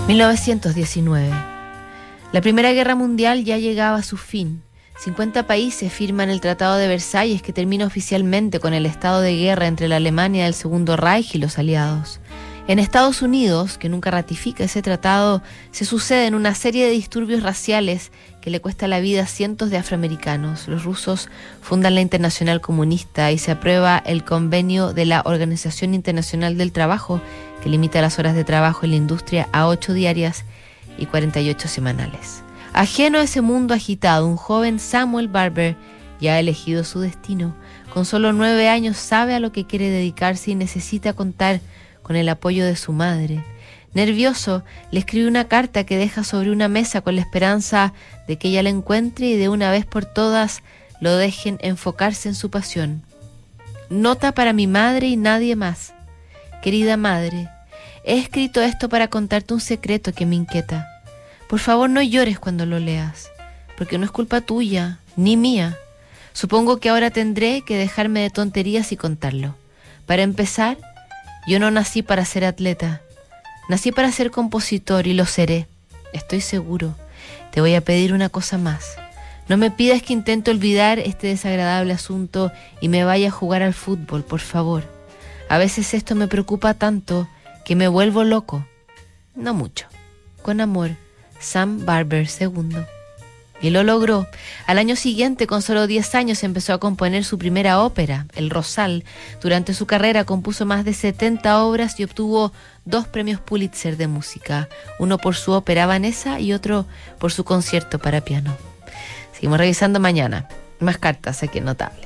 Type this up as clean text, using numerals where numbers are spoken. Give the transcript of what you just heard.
1919. La Primera Guerra Mundial ya llegaba a su fin. 50 países firman el Tratado de Versalles, que termina oficialmente con el estado de guerra entre la Alemania del Segundo Reich y los aliados. En Estados Unidos, que nunca ratifica ese tratado, se suceden una serie de disturbios raciales que le cuesta la vida a cientos de afroamericanos. Los rusos fundan la Internacional Comunista y se aprueba el convenio de la Organización Internacional del Trabajo, que limita las horas de trabajo en la industria a 8 diarias y 48 semanales. Ajeno a ese mundo agitado, un joven Samuel Barber ya ha elegido su destino. Con solo 9 años sabe a lo que quiere dedicarse y necesita contar con el apoyo de su madre. Nervioso, le escribe una carta que deja sobre una mesa con la esperanza de que ella la encuentre y de una vez por todas lo dejen enfocarse en su pasión. Nota para mi madre y nadie más. Querida madre, he escrito esto para contarte un secreto que me inquieta. Por favor, no llores cuando lo leas, porque no es culpa tuya, ni mía. Supongo que ahora tendré que dejarme de tonterías y contarlo. Para empezar, yo no nací para ser atleta. Nací para ser compositor y lo seré. Estoy seguro. Te voy a pedir una cosa más. No me pidas que intente olvidar este desagradable asunto y me vaya a jugar al fútbol, por favor. A veces esto me preocupa tanto que me vuelvo loco. No mucho. Con amor, Sam Barber II. Y lo logró. Al año siguiente, con solo 10 años, empezó a componer su primera ópera, El Rosal. Durante su carrera compuso más de 70 obras y obtuvo 2 premios Pulitzer de música, uno por su ópera Vanessa y otro por su concierto para piano. Seguimos revisando mañana. Más cartas aquí en Notable.